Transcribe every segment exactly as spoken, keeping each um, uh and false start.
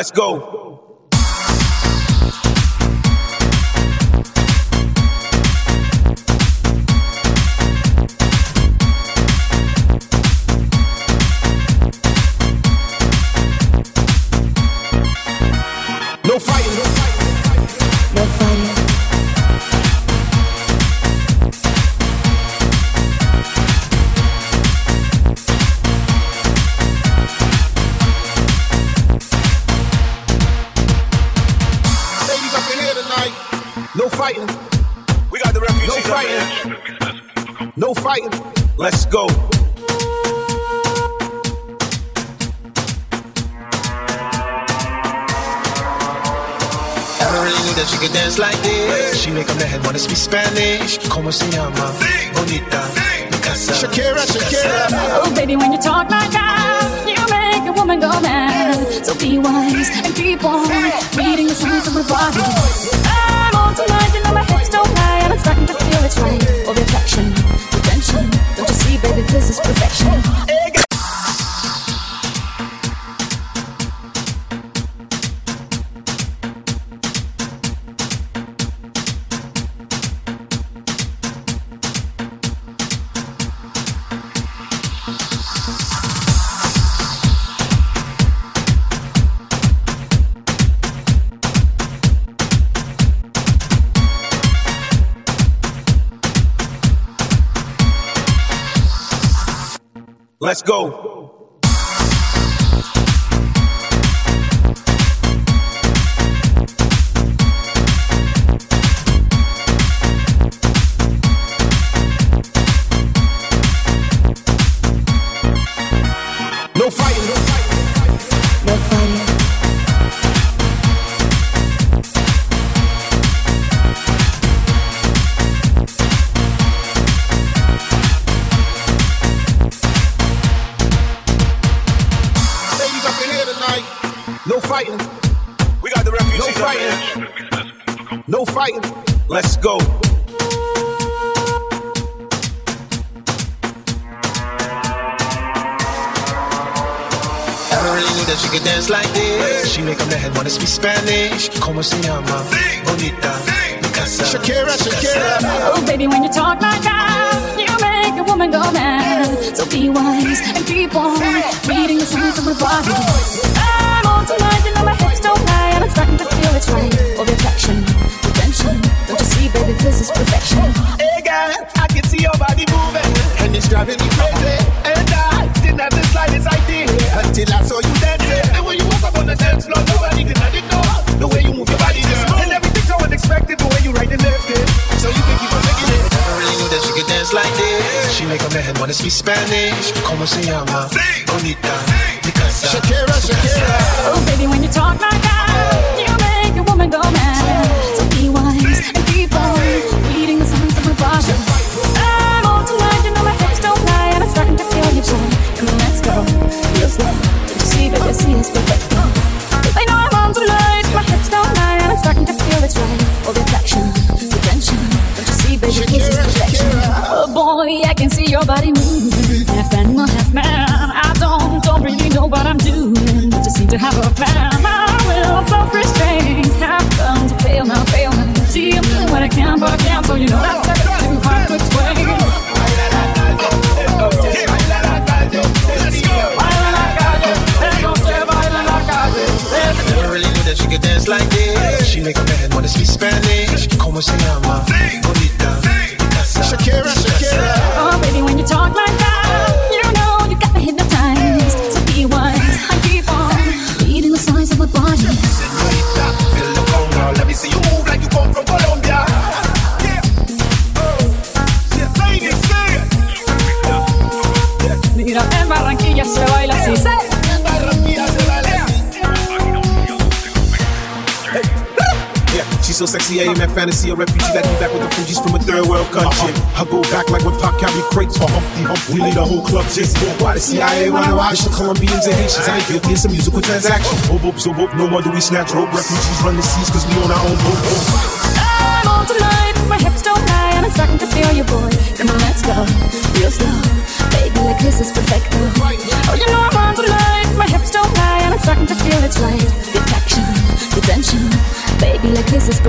Let's go. No fighting, no fighting, no fighting. Ladies up in here tonight. No fighting. We got the refugees. No fighting. No fighting. Let's go. That she can dance like this. She make up the head wanna speak Spanish. Como se llama? Bonita. Casa. Shakira, Shakira. Oh, baby, when you talk like that, you make a woman go mad. So be wise and keep on reading the signs of my body. I'm on tonight, you know my hips don't lie, and I'm starting to feel it's right. All the attraction, the tension. Don't you see, baby, this is perfection. Let's go. No fighting, no fighting, no fighting. No fighting. We got the refugees. No fighting. No fighting. Let's go. I really knew that she could dance like this. She make up the head wanna speak Spanish. Como se llama? Bonita. Casa. Shakira, Shakira. Oh, baby, when you talk like that, you make a woman go mad. So be wise and keep on reading the signs of my body. I'm on tonight, you know my hips don't lie, and I'm starting to feel it's right. All the attraction, the tension. Don't you see, baby, this is perfection. Hey, girl, I can see your body moving, and it's driving me crazy. And I didn't have the slightest idea until I saw you dancing. And when you walk up on the dance floor, nobody can ignore the way you move your body, girl. And everything's so unexpected, the way you right and left it, so you can keep on making it. I really knew that she could dance like this. She make up the head wanna speak Spanish. Como se llama? Bonita. Shakira, Shakira. Oh, baby, when you talk like that, you make a woman go mad. So be wise and keep on reading the signs of my body. I'm on tonight, you know my hips don't lie, and I'm starting to feel you boy. Come on, let's go, real slow. Don't you see, baby, see it's perfect. They know I'm on tonight, my hips don't lie, and I'm starting to feel it's right. All the attraction, the tension. Don't you see, baby, this is perfection. Oh boy, I can see your body moving, half animal, half man. I don't, don't really know what I'm doing, but just seem to have a plan. I will self-restrain, have come to fail now, fail now. See, I'm doing what I can, but I can't, so you know that's too hard to explain. Never really knew that she could dance like this. She make up the head wanna speak Spanish. Como se llama? Bonita. Shakira, Shakira. Oh, baby, when you talk like that, you know you got me hypnotized. So be wise and keep on reading the signs of my body. Señorita, feel the conga. Let me see you move like you come from Colombia. Mira, en Barranquilla se baila así. En Barranquilla se baila así. Yeah, she's so sexy, I am at fantasy. A refugee that came back with the Fugees from a third world country. I go back like when Pac carried crates for Humpty Hump. We lead the whole club just why the C I A wanna watch the Colombians and Haitians. I ain't guilty, it's a musical transaction. Oh, boop, so boop, no more do we snatch rope. Refugees run the seas cause we on our own boat. I'm on tonight, my hips don't lie, and I'm starting to feel you, boy. Come on, let's go, real slow. Baby, like this is perfect. Oh, you know I'm on tonight, my hips don't lie, and I'm starting to feel it's right.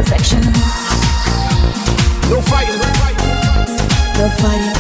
perfection. No fighting, no fighting. No fighting.